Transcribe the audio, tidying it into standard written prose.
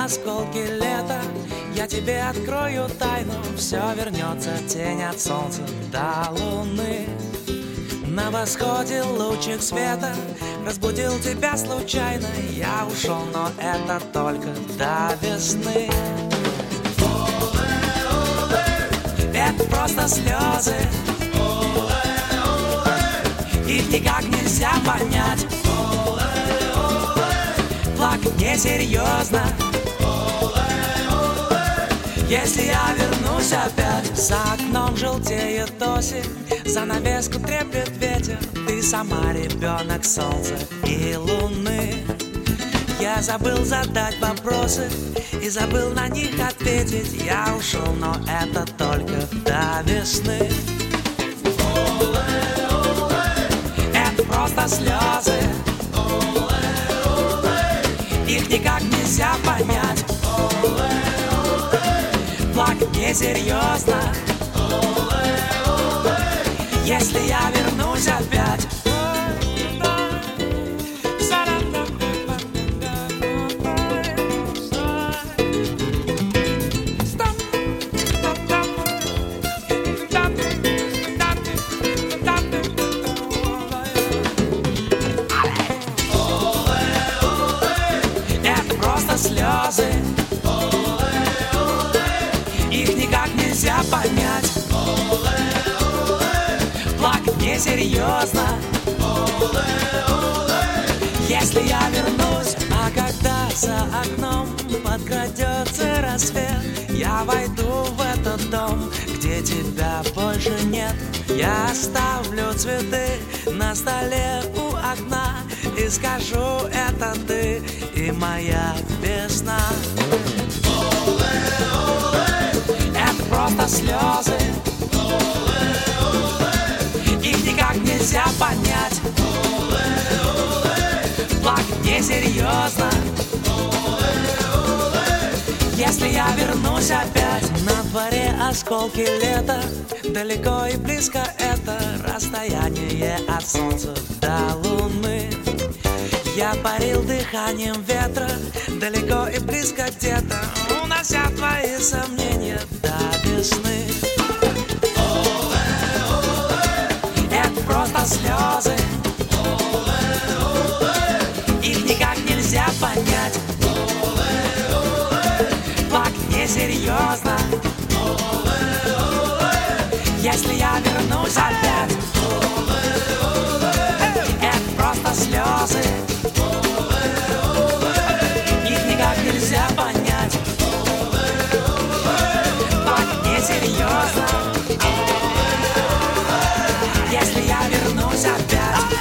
осколки лета. Я тебе открою тайну, все вернется, тень от солнца до луны. На восходе лучик света разбудил тебя случайно. Я ушел, но это только до весны. Это просто слезы, их никак нельзя понять. Плакать несерьезно, если я вернусь опять. За окном желтеет осень, занавеску треплет ветер. Ты сама ребенок солнца и луны. Я забыл задать вопросы и забыл на них ответить. Я ушел, но это только до весны. Это просто слезы, их никак нельзя понять. Плакать несерьезно, если я вернусь опять. Это просто слезы, их никак нельзя понять. Плакать несерьезно, если я вернусь. А когда за окном подкрадется рассвет, я войду в этот дом, где тебя больше нет. Я оставлю цветы на столе у окна и скажу: это ты и моя весна. Это просто слезы, их никак нельзя понять. Плакать несерьезно, если я вернусь опять. На дворе осколки лета, далеко и близко это расстояние от солнца до луны. Я парил дыханием ветра, далеко и близко где-то, унося твои сомнения до весны. Это просто слезы, их никак нельзя понять. Плакать несерьезно, если я вернусь опять. Это просто слезы, их никак нельзя понять. Плакать несерьезно, если я вернусь опять.